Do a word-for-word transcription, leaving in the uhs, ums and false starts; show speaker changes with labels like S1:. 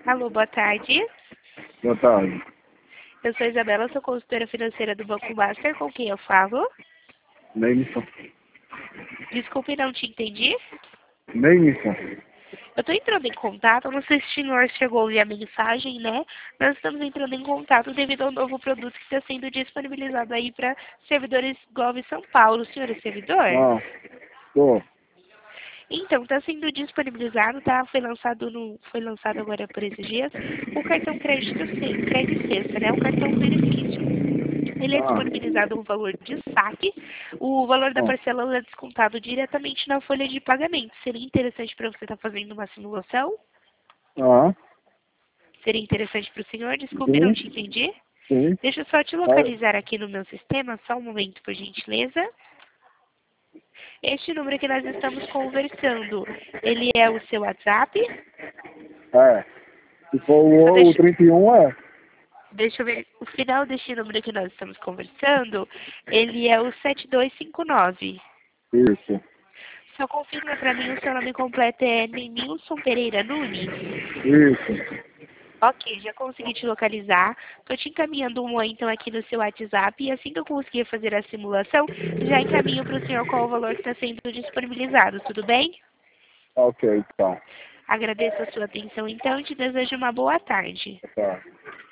S1: Alô, boa tarde.
S2: Boa tarde.
S1: Eu sou Isabela, sou consultora financeira do Banco Master, com quem eu falo?
S2: Neymison.
S1: Desculpe, não te entendi.
S2: Neymison.
S1: Eu estou entrando em contato, não sei se o senhor chegou a ouvir a mensagem, né? Nós estamos entrando em contato devido ao novo produto que está sendo disponibilizado aí para servidores Gov São Paulo. O senhor é servidor?
S2: Ah, tô.
S1: Então, está sendo disponibilizado, tá? Foi lançado no, foi lançado agora por esses dias, o cartão crédito sem, crédito sexta, né? O cartão benefício. Ele é
S2: Ah,
S1: disponibilizado um valor de saque, o valor da
S2: ah,
S1: parcela é descontado diretamente na folha de pagamento. Seria interessante para você estar fazendo uma simulação?
S2: ah,
S1: Seria interessante para o senhor? Desculpe, não
S2: sim,
S1: te entendi.
S2: sim.
S1: Deixa eu só te
S2: Ah,
S1: localizar aqui no meu sistema, só um momento, por gentileza. Este número que nós estamos conversando, ele é o seu WhatsApp?
S2: é. Se for
S1: Só
S2: o, o
S1: deixa,
S2: trinta e um, é.
S1: deixa eu ver, o final deste número que nós estamos conversando, ele é o sete dois cinco nove.
S2: Isso,
S1: Só confirma para mim, o seu nome completo é Neymilson Pereira Nunes?
S2: isso.
S1: Ok, já consegui te localizar. Estou te encaminhando um oi, então, aqui no seu WhatsApp. E assim que eu conseguir fazer a simulação, já encaminho para o senhor qual o valor que está sendo disponibilizado, tudo bem?
S2: Ok, então.
S1: Agradeço a sua atenção, então, e te desejo uma boa tarde.
S2: Tá.